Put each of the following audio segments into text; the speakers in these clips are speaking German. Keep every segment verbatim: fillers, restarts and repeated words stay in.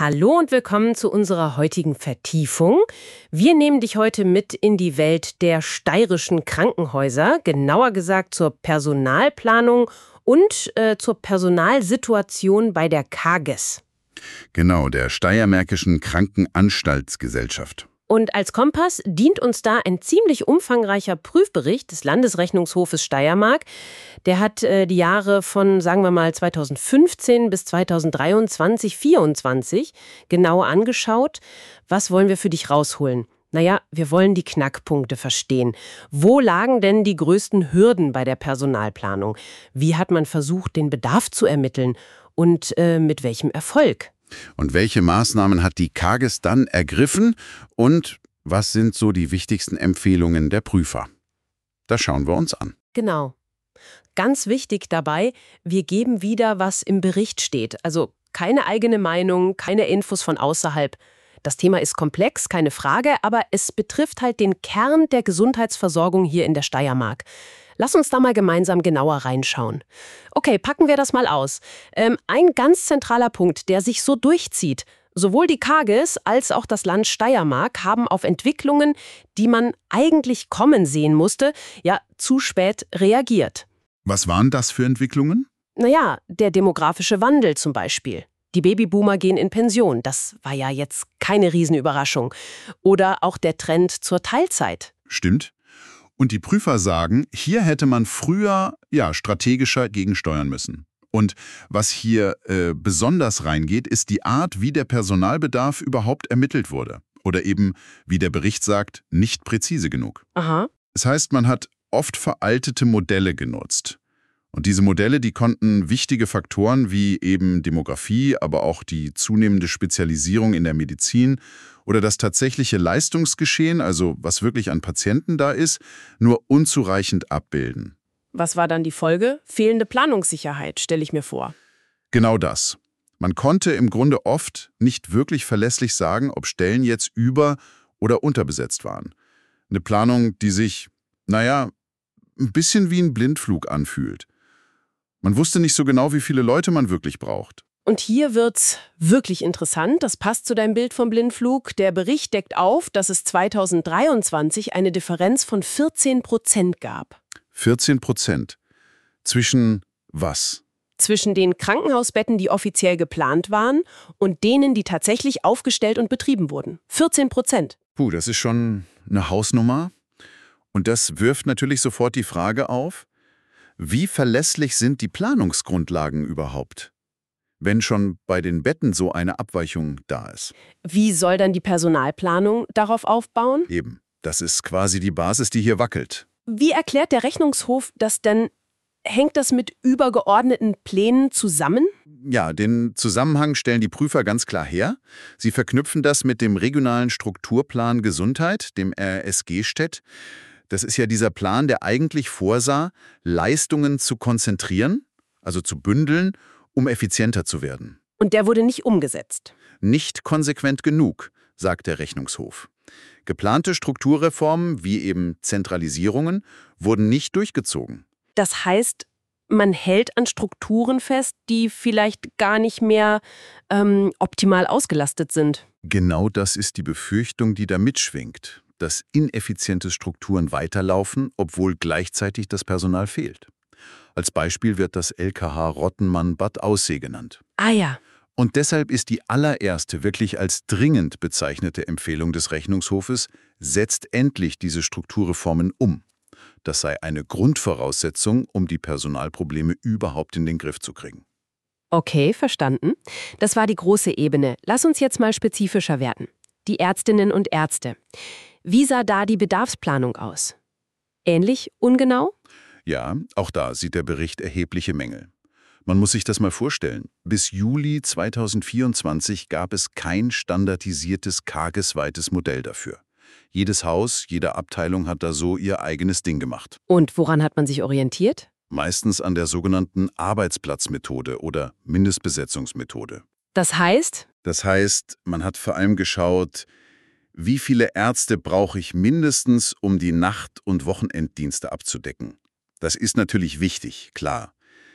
Hallo und willkommen zu unserer heutigen Vertiefung. Wir nehmen dich heute mit in die Welt der steirischen Krankenhäuser, genauer gesagt zur Personalplanung und äh, zur Personalsituation bei der Kages. Genau, der Steiermärkischen Krankenanstaltsgesellschaft. Und als Kompass dient uns da ein ziemlich umfangreicher Prüfbericht des Landesrechnungshofes Steiermark. Der hat äh, die Jahre von, sagen wir mal, zweitausendfünfzehn bis zweitausenddreiundzwanzig, vierundzwanzig genauer angeschaut. Was wollen wir für dich rausholen? Naja, wir wollen die Knackpunkte verstehen. Wo lagen denn die größten Hürden bei der Personalplanung? Wie hat man versucht, den Bedarf zu ermitteln? Und äh, mit welchem Erfolg? Und welche Maßnahmen hat die Kages dann ergriffen und was sind so die wichtigsten Empfehlungen der Prüfer? Das schauen wir uns an. Genau. Ganz wichtig dabei, wir geben wieder, was im Bericht steht. Also keine eigene Meinung, keine Infos von außerhalb. Das Thema ist komplex, keine Frage, aber es betrifft halt den Kern der Gesundheitsversorgung hier in der Steiermark. Lass uns da mal gemeinsam genauer reinschauen. Okay, packen wir das mal aus. Ähm, ein ganz zentraler Punkt, der sich so durchzieht. Sowohl die Kages als auch das Land Steiermark haben auf Entwicklungen, die man eigentlich kommen sehen musste, ja, zu spät reagiert. Was waren das für Entwicklungen? Naja, der demografische Wandel zum Beispiel. Die Babyboomer gehen in Pension. Das war ja jetzt keine Riesenüberraschung. Oder auch der Trend zur Teilzeit. Stimmt. Und die Prüfer sagen, hier hätte man früher ja, strategischer gegensteuern müssen. Und was hier äh, besonders reingeht, ist die Art, wie der Personalbedarf überhaupt ermittelt wurde. Oder eben, wie der Bericht sagt, nicht präzise genug. Aha. Das heißt, man hat oft veraltete Modelle genutzt. Und diese Modelle, die konnten wichtige Faktoren wie eben Demografie, aber auch die zunehmende Spezialisierung in der Medizin oder das tatsächliche Leistungsgeschehen, also was wirklich an Patienten da ist, nur unzureichend abbilden. Was war dann die Folge? Fehlende Planungssicherheit, stelle ich mir vor. Genau das. Man konnte im Grunde oft nicht wirklich verlässlich sagen, ob Stellen jetzt über- oder unterbesetzt waren. Eine Planung, die sich, naja, ein bisschen wie ein Blindflug anfühlt. Man wusste nicht so genau, wie viele Leute man wirklich braucht. Und hier wird's wirklich interessant. Das passt zu deinem Bild vom Blindflug. Der Bericht deckt auf, dass es zweitausenddreiundzwanzig eine Differenz von vierzehn Prozent gab. vierzehn Prozent. Zwischen was? Zwischen den Krankenhausbetten, die offiziell geplant waren, und denen, die tatsächlich aufgestellt und betrieben wurden. vierzehn Prozent. Puh, das ist schon eine Hausnummer. Und das wirft natürlich sofort die Frage auf, wie verlässlich sind die Planungsgrundlagen überhaupt, wenn schon bei den Betten so eine Abweichung da ist? Wie soll dann die Personalplanung darauf aufbauen? Eben, das ist quasi die Basis, die hier wackelt. Wie erklärt der Rechnungshof das denn? Hängt das mit übergeordneten Plänen zusammen? Ja, den Zusammenhang stellen die Prüfer ganz klar her. Sie verknüpfen das mit dem regionalen Strukturplan Gesundheit, dem R S G-Städt. Das ist ja dieser Plan, der eigentlich vorsah, Leistungen zu konzentrieren, also zu bündeln, um effizienter zu werden. Und der wurde nicht umgesetzt. Nicht konsequent genug, sagt der Rechnungshof. Geplante Strukturreformen, wie eben Zentralisierungen, wurden nicht durchgezogen. Das heißt, man hält an Strukturen fest, die vielleicht gar nicht mehr ähm, optimal ausgelastet sind. Genau das ist die Befürchtung, die da mitschwingt, dass ineffiziente Strukturen weiterlaufen, obwohl gleichzeitig das Personal fehlt. Als Beispiel wird das L K H Rottenmann-Bad Aussee genannt. Ah ja. Und deshalb ist die allererste, wirklich als dringend bezeichnete Empfehlung des Rechnungshofes, setzt endlich diese Strukturreformen um. Das sei eine Grundvoraussetzung, um die Personalprobleme überhaupt in den Griff zu kriegen. Okay, verstanden. Das war die große Ebene. Lass uns jetzt mal spezifischer werden. Die Ärztinnen und Ärzte. Wie sah da die Bedarfsplanung aus? Ähnlich ungenau? Ja, auch da sieht der Bericht erhebliche Mängel. Man muss sich das mal vorstellen. Bis Juli zweitausendvierundzwanzig gab es kein standardisiertes, kagesweites Modell dafür. Jedes Haus, jede Abteilung hat da so ihr eigenes Ding gemacht. Und woran hat man sich orientiert? Meistens an der sogenannten Arbeitsplatzmethode oder Mindestbesetzungsmethode. Das heißt? Das heißt, man hat vor allem geschaut, wie viele Ärzte brauche ich mindestens, um die Nacht- und Wochenenddienste abzudecken. Das ist natürlich wichtig, klar.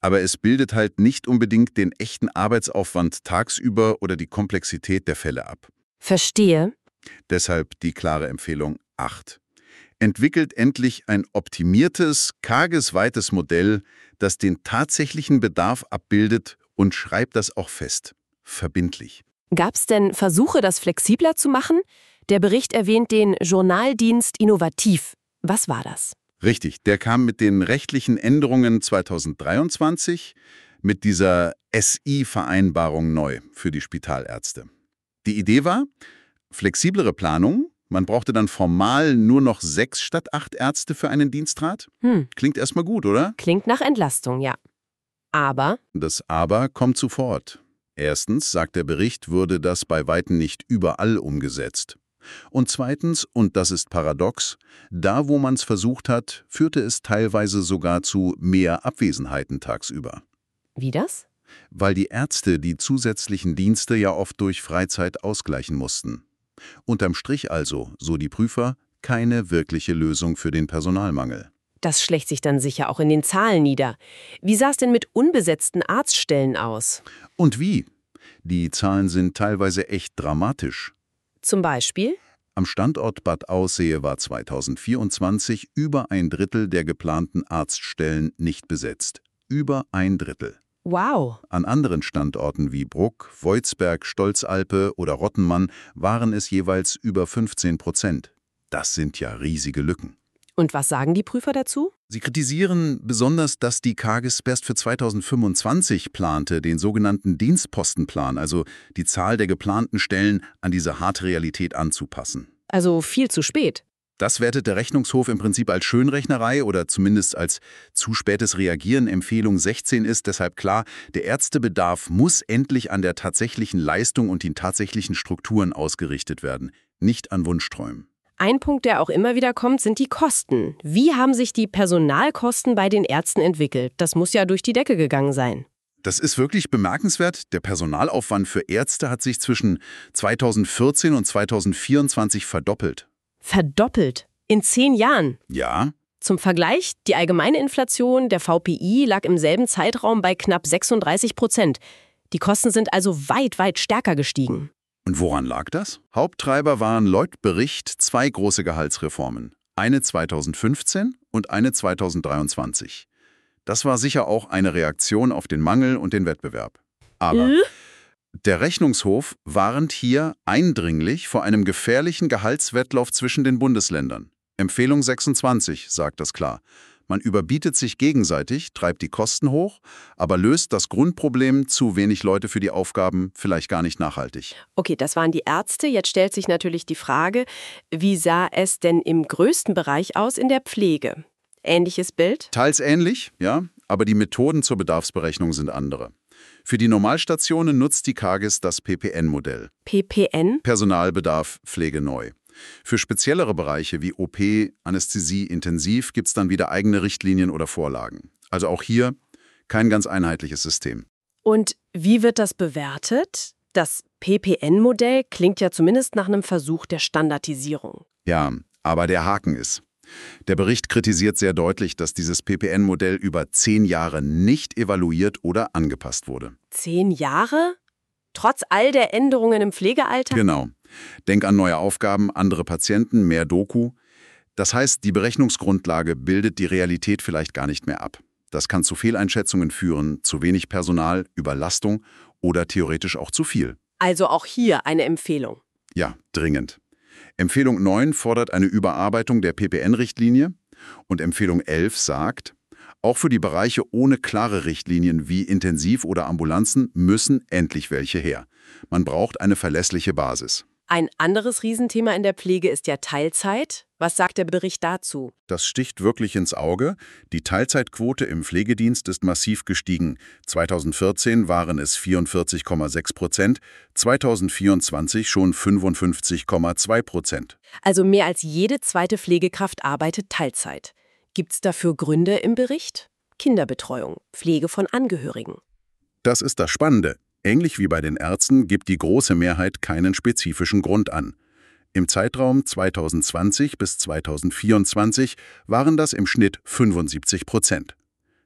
Aber es bildet halt nicht unbedingt den echten Arbeitsaufwand tagsüber oder die Komplexität der Fälle ab. Verstehe. Deshalb die klare Empfehlung acht. Entwickelt endlich ein optimiertes, tagesweites Modell, das den tatsächlichen Bedarf abbildet und schreibt das auch fest. Verbindlich. Gab es denn Versuche, das flexibler zu machen? Der Bericht erwähnt den Journaldienst Innovativ. Was war das? Richtig, der kam mit den rechtlichen Änderungen zweitausenddreiundzwanzig mit dieser S I-Vereinbarung neu für die Spitalärzte. Die Idee war, flexiblere Planung. Man brauchte dann formal nur noch sechs statt acht Ärzte für einen Dienstrat. Hm. Klingt erstmal gut, oder? Klingt nach Entlastung, ja. Aber? Das Aber kommt sofort. Erstens, sagt der Bericht, würde das bei Weitem nicht überall umgesetzt. Und zweitens, und das ist paradox, da wo man es versucht hat, führte es teilweise sogar zu mehr Abwesenheiten tagsüber. Wie das? Weil die Ärzte die zusätzlichen Dienste ja oft durch Freizeit ausgleichen mussten. Unterm Strich also, so die Prüfer, keine wirkliche Lösung für den Personalmangel. Das schlägt sich dann sicher auch in den Zahlen nieder. Wie sah es denn mit unbesetzten Arztstellen aus? Und wie? Die Zahlen sind teilweise echt dramatisch. Zum Beispiel? Am Standort Bad Aussee war zweitausendvierundzwanzig über ein Drittel der geplanten Arztstellen nicht besetzt. Über ein Drittel. Wow. An anderen Standorten wie Bruck, Voitsberg, Stolzalpe oder Rottenmann waren es jeweils über fünfzehn Prozent. Das sind ja riesige Lücken. Und was sagen die Prüfer dazu? Sie kritisieren besonders, dass die Kages erst für zweitausendfünfundzwanzig plante, den sogenannten Dienstpostenplan, also die Zahl der geplanten Stellen, an diese harte Realität anzupassen. Also viel zu spät. Das wertet der Rechnungshof im Prinzip als Schönrechnerei oder zumindest als zu spätes Reagieren. Empfehlung sechzehn ist deshalb klar, der Ärztebedarf muss endlich an der tatsächlichen Leistung und den tatsächlichen Strukturen ausgerichtet werden, nicht an Wunschträumen. Ein Punkt, der auch immer wieder kommt, sind die Kosten. Wie haben sich die Personalkosten bei den Ärzten entwickelt? Das muss ja durch die Decke gegangen sein. Das ist wirklich bemerkenswert. Der Personalaufwand für Ärzte hat sich zwischen zweitausendvierzehn und zweitausendvierundzwanzig verdoppelt. Verdoppelt? In zehn Jahren? Ja. Zum Vergleich, die allgemeine Inflation der V P I lag im selben Zeitraum bei knapp sechsunddreißig Prozent. Die Kosten sind also weit, weit stärker gestiegen. Und woran lag das? Haupttreiber waren laut Bericht zwei große Gehaltsreformen. Eine zweitausendfünfzehn und eine zweitausenddreiundzwanzig. Das war sicher auch eine Reaktion auf den Mangel und den Wettbewerb. Aber Äh? der Rechnungshof warnt hier eindringlich vor einem gefährlichen Gehaltswettlauf zwischen den Bundesländern. Empfehlung sechsundzwanzig sagt das klar. Man überbietet sich gegenseitig, treibt die Kosten hoch, aber löst das Grundproblem, zu wenig Leute für die Aufgaben, vielleicht gar nicht nachhaltig. Okay, das waren die Ärzte. Jetzt stellt sich natürlich die Frage, wie sah es denn im größten Bereich aus in der Pflege? Ähnliches Bild? Teils ähnlich, ja, aber die Methoden zur Bedarfsberechnung sind andere. Für die Normalstationen nutzt die Kages das P P N-Modell. P P N? Personalbedarf, Pflege neu. Für speziellere Bereiche wie O P, Anästhesie, Intensiv gibt es dann wieder eigene Richtlinien oder Vorlagen. Also auch hier kein ganz einheitliches System. Und wie wird das bewertet? Das P P N-Modell klingt ja zumindest nach einem Versuch der Standardisierung. Ja, aber der Haken ist: Der Bericht kritisiert sehr deutlich, dass dieses P P N-Modell über zehn Jahre nicht evaluiert oder angepasst wurde. Zehn Jahre? Trotz all der Änderungen im Pflegealltag? Genau. Denk an neue Aufgaben, andere Patienten, mehr Doku. Das heißt, die Berechnungsgrundlage bildet die Realität vielleicht gar nicht mehr ab. Das kann zu Fehleinschätzungen führen, zu wenig Personal, Überlastung oder theoretisch auch zu viel. Also auch hier eine Empfehlung. Ja, dringend. Empfehlung neun fordert eine Überarbeitung der P P N-Richtlinie und Empfehlung elf sagt, auch für die Bereiche ohne klare Richtlinien wie Intensiv oder Ambulanzen müssen endlich welche her. Man braucht eine verlässliche Basis. Ein anderes Riesenthema in der Pflege ist ja Teilzeit. Was sagt der Bericht dazu? Das sticht wirklich ins Auge. Die Teilzeitquote im Pflegedienst ist massiv gestiegen. zweitausendvierzehn waren es vierundvierzig Komma sechs Prozent, zweitausendvierundzwanzig schon fünfundfünfzig Komma zwei Prozent. Also mehr als jede zweite Pflegekraft arbeitet Teilzeit. Gibt es dafür Gründe im Bericht? Kinderbetreuung, Pflege von Angehörigen. Das ist das Spannende. Ähnlich wie bei den Ärzten gibt die große Mehrheit keinen spezifischen Grund an. Im Zeitraum zweitausendzwanzig bis zweitausendvierundzwanzig waren das im Schnitt fünfundsiebzig Prozent.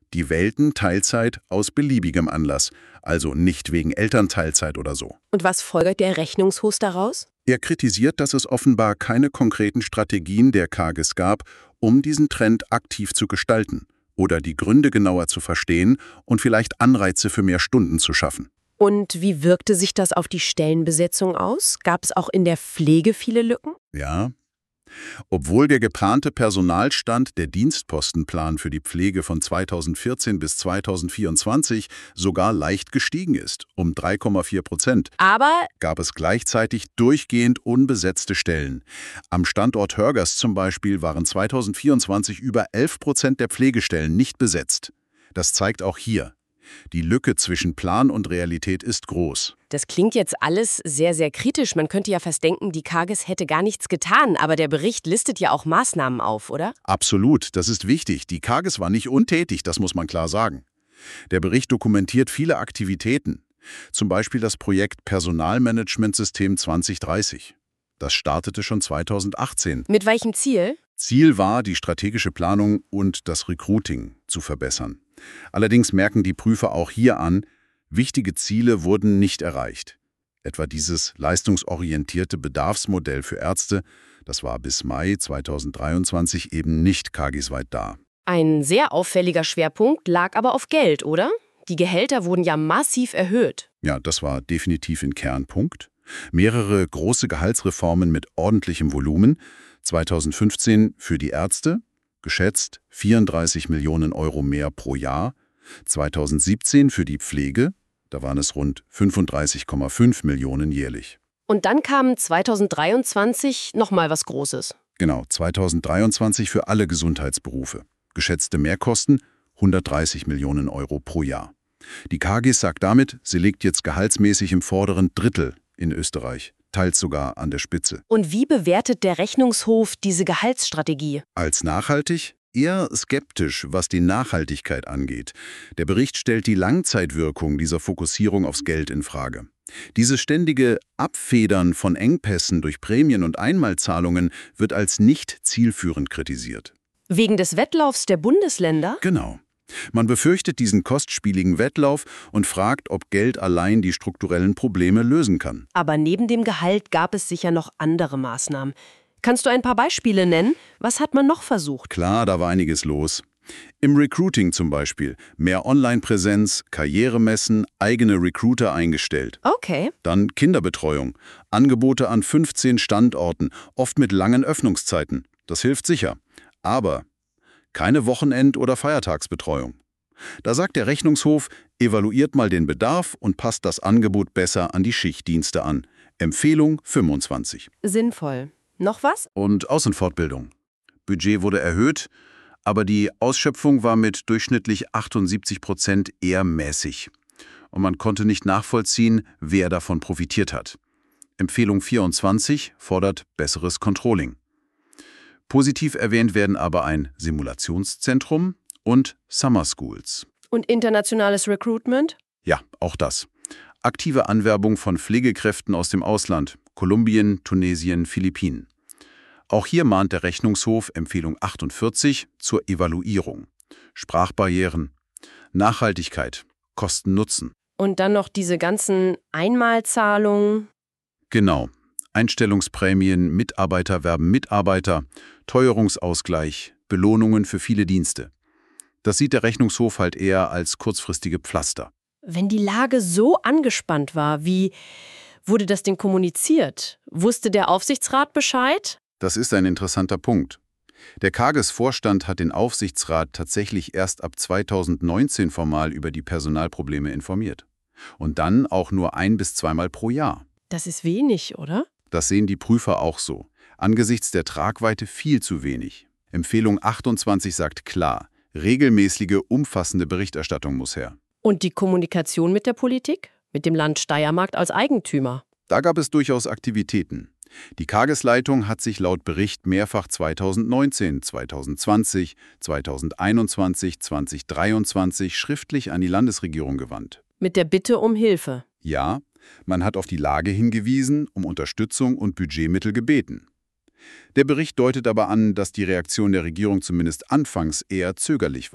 Die wählten Teilzeit aus beliebigem Anlass, also nicht wegen Elternteilzeit oder so. Und was folgert der Rechnungshof daraus? Er kritisiert, dass es offenbar keine konkreten Strategien der K G S gab, um diesen Trend aktiv zu gestalten oder die Gründe genauer zu verstehen und vielleicht Anreize für mehr Stunden zu schaffen. Und wie wirkte sich das auf die Stellenbesetzung aus? Gab es auch in der Pflege viele Lücken? Ja. Obwohl der geplante Personalstand der Dienstpostenplan für die Pflege von zweitausendvierzehn bis zweitausendvierundzwanzig sogar leicht gestiegen ist, um drei Komma vier Prozent, Aber gab es gleichzeitig durchgehend unbesetzte Stellen. Am Standort Hörgers zum Beispiel waren zweitausendvierundzwanzig über elf Prozent der Pflegestellen nicht besetzt. Das zeigt auch hier: Die Lücke zwischen Plan und Realität ist groß. das klingt jetzt alles sehr, sehr kritisch. Man könnte ja fast denken, die K G S hätte gar nichts getan. Aber der Bericht listet ja auch Maßnahmen auf, oder? Absolut, das ist wichtig. Die K G S war nicht untätig, das muss man klar sagen. Der Bericht dokumentiert viele Aktivitäten. Zum Beispiel das Projekt Personalmanagementsystem zwanzig dreißig. Das startete schon zweitausendachtzehn. Mit welchem Ziel? Ziel war, die strategische Planung und das Recruiting zu verbessern. Allerdings merken die Prüfer auch hier an, wichtige Ziele wurden nicht erreicht. Etwa dieses leistungsorientierte Bedarfsmodell für Ärzte, das war bis Mai zweitausenddreiundzwanzig eben nicht K G S-weit da. Ein sehr auffälliger Schwerpunkt lag aber auf Geld, oder? Die Gehälter wurden ja massiv erhöht. Ja, das war definitiv ein Kernpunkt. Mehrere große Gehaltsreformen mit ordentlichem Volumen. zweitausendfünfzehn für die Ärzte, geschätzt vierunddreißig Millionen Euro mehr pro Jahr. zweitausendsiebzehn für die Pflege, da waren es rund fünfunddreißig Komma fünf Millionen jährlich. Und dann kam zweitausenddreiundzwanzig nochmal was Großes. Genau, zweitausenddreiundzwanzig für alle Gesundheitsberufe. Geschätzte Mehrkosten hundertdreißig Millionen Euro pro Jahr. Die K G S sagt damit, sie liegt jetzt gehaltsmäßig im vorderen Drittel in Österreich, teils sogar an der Spitze. Und wie bewertet der Rechnungshof diese Gehaltsstrategie? Als nachhaltig? Eher skeptisch, was die Nachhaltigkeit angeht. Der Bericht stellt die Langzeitwirkung dieser Fokussierung aufs Geld in Frage. Dieses ständige Abfedern von Engpässen durch Prämien und Einmalzahlungen wird als nicht zielführend kritisiert. Wegen des Wettlaufs der Bundesländer? Genau. Man befürchtet diesen kostspieligen Wettlauf und fragt, ob Geld allein die strukturellen Probleme lösen kann. Aber neben dem Gehalt gab es sicher noch andere Maßnahmen. Kannst du ein paar Beispiele nennen? Was hat man noch versucht? Klar, da war einiges los. Im Recruiting zum Beispiel. Mehr Online-Präsenz, Karrieremessen, eigene Recruiter eingestellt. Okay. Dann Kinderbetreuung. Angebote an fünfzehn Standorten, oft mit langen Öffnungszeiten. Das hilft sicher. Aber keine Wochenend- oder Feiertagsbetreuung. Da sagt der Rechnungshof, evaluiert mal den Bedarf und passt das Angebot besser an die Schichtdienste an. Empfehlung fünfundzwanzig. Sinnvoll. Noch was? Und Außenfortbildung. Budget wurde erhöht, aber die Ausschöpfung war mit durchschnittlich achtundsiebzig Prozent eher mäßig. Und man konnte nicht nachvollziehen, wer davon profitiert hat. Empfehlung vierundzwanzig fordert besseres Controlling. Positiv erwähnt werden aber ein Simulationszentrum und Summer Schools. Und internationales Recruitment? Ja, auch das. Aktive Anwerbung von Pflegekräften aus dem Ausland, Kolumbien, Tunesien, Philippinen. Auch hier mahnt der Rechnungshof Empfehlung achtundvierzig zur Evaluierung. Sprachbarrieren, Nachhaltigkeit, Kosten-Nutzen. Und dann noch diese ganzen Einmalzahlungen. Genau. Einstellungsprämien, Mitarbeiter werben Mitarbeiter, Teuerungsausgleich, Belohnungen für viele Dienste. Das sieht der Rechnungshof halt eher als kurzfristige Pflaster. Wenn die Lage so angespannt war, wie wurde das denn kommuniziert? Wusste der Aufsichtsrat Bescheid? Das ist ein interessanter Punkt. Der K G S-Vorstand hat den Aufsichtsrat tatsächlich erst ab zweitausendneunzehn formal über die Personalprobleme informiert. Und dann auch nur ein- bis zweimal pro Jahr. Das ist wenig, oder? Das sehen die Prüfer auch so. Angesichts der Tragweite viel zu wenig. Empfehlung achtundzwanzig sagt klar, regelmäßige, umfassende Berichterstattung muss her. Und die Kommunikation mit der Politik? Mit dem Land Steiermark als Eigentümer? Da gab es durchaus Aktivitäten. Die K G S-Leitung hat sich laut Bericht mehrfach zweitausendneunzehn, zweitausendzwanzig, zweitausendeinundzwanzig, zweitausenddreiundzwanzig schriftlich an die Landesregierung gewandt. Mit der Bitte um Hilfe? Ja, man hat auf die Lage hingewiesen, um Unterstützung und Budgetmittel gebeten. Der Bericht deutet aber an, dass die Reaktion der Regierung zumindest anfangs eher zögerlich war.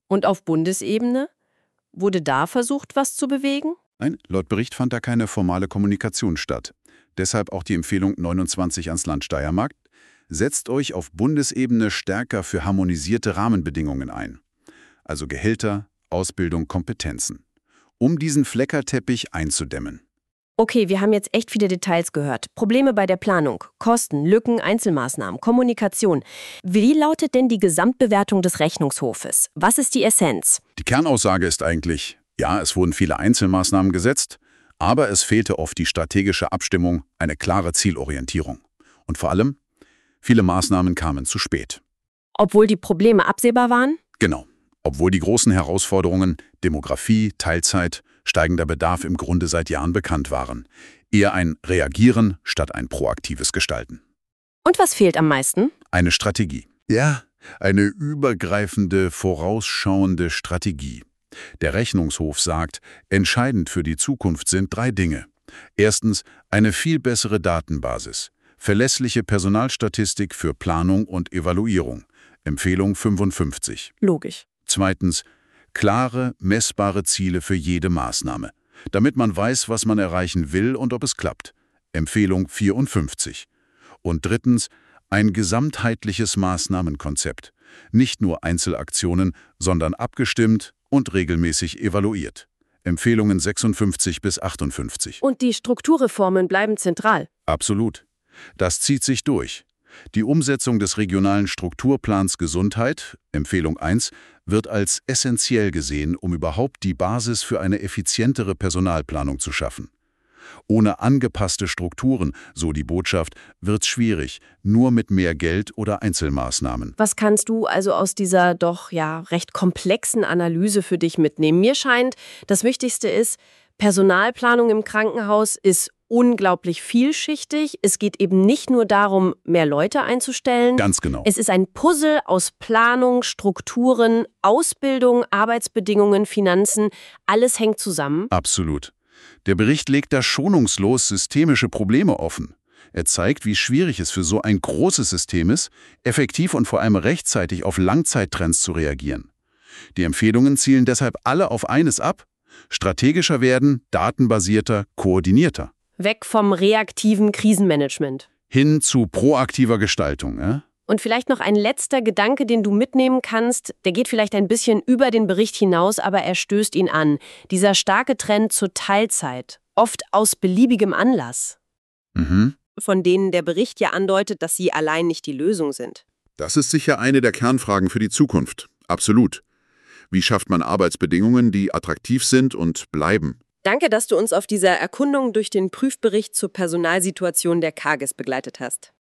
Und auf Bundesebene? Wurde da versucht, was zu bewegen? Nein, laut Bericht fand da keine formale Kommunikation statt. Deshalb auch die Empfehlung neunundzwanzig ans Land Steiermark: Setzt euch auf Bundesebene stärker für harmonisierte Rahmenbedingungen ein. Also Gehälter, Ausbildung, Kompetenzen. Um diesen Fleckerteppich einzudämmen. Okay, wir haben jetzt echt viele Details gehört. Probleme bei der Planung, Kosten, Lücken, Einzelmaßnahmen, Kommunikation. Wie lautet denn die Gesamtbewertung des Rechnungshofes? Was ist die Essenz? Die Kernaussage ist eigentlich: Ja, es wurden viele Einzelmaßnahmen gesetzt, aber es fehlte oft die strategische Abstimmung, eine klare Zielorientierung. Und vor allem, viele Maßnahmen kamen zu spät. Obwohl die Probleme absehbar waren? Genau. Obwohl die großen Herausforderungen Demografie, Teilzeit, steigender Bedarf im Grunde seit Jahren bekannt waren. Eher ein Reagieren statt ein proaktives Gestalten. Und was fehlt am meisten? Eine Strategie. Ja, eine übergreifende, vorausschauende Strategie. Der Rechnungshof sagt, entscheidend für die Zukunft sind drei Dinge. Erstens, eine viel bessere Datenbasis. Verlässliche Personalstatistik für Planung und Evaluierung. Empfehlung fünfundfünfzig. Logisch. Zweitens, klare, messbare Ziele für jede Maßnahme, damit man weiß, was man erreichen will und ob es klappt. Empfehlung vierundfünfzig. Und drittens, ein gesamtheitliches Maßnahmenkonzept. Nicht nur Einzelaktionen, sondern abgestimmt und regelmäßig evaluiert. Empfehlungen sechsundfünfzig bis achtundfünfzig. Und die Strukturreformen bleiben zentral. Absolut. Das zieht sich durch. Die Umsetzung des regionalen Strukturplans Gesundheit, Empfehlung eins, wird als essentiell gesehen, um überhaupt die Basis für eine effizientere Personalplanung zu schaffen. Ohne angepasste Strukturen, so die Botschaft, wird's schwierig, nur mit mehr Geld oder Einzelmaßnahmen. Was kannst du also aus dieser doch ja recht komplexen Analyse für dich mitnehmen? Mir scheint, das Wichtigste ist, Personalplanung im Krankenhaus ist unglaublich vielschichtig. Es geht eben nicht nur darum, mehr Leute einzustellen. Ganz genau. Es ist ein Puzzle aus Planung, Strukturen, Ausbildung, Arbeitsbedingungen, Finanzen. Alles hängt zusammen. Absolut. Der Bericht legt da schonungslos systemische Probleme offen. Er zeigt, wie schwierig es für so ein großes System ist, effektiv und vor allem rechtzeitig auf Langzeittrends zu reagieren. Die Empfehlungen zielen deshalb alle auf eines ab: strategischer werden, datenbasierter, koordinierter. Weg vom reaktiven Krisenmanagement. Hin zu proaktiver Gestaltung. Äh? Und vielleicht noch ein letzter Gedanke, den du mitnehmen kannst. Der geht vielleicht ein bisschen über den Bericht hinaus, aber er stößt ihn an. Dieser starke Trend zur Teilzeit, oft aus beliebigem Anlass. Mhm. Von denen der Bericht ja andeutet, dass sie allein nicht die Lösung sind. Das ist sicher eine der Kernfragen für die Zukunft. Absolut. Wie schafft man Arbeitsbedingungen, die attraktiv sind und bleiben? Danke, dass du uns auf dieser Erkundung durch den Prüfbericht zur Personalsituation der K A G E S begleitet hast.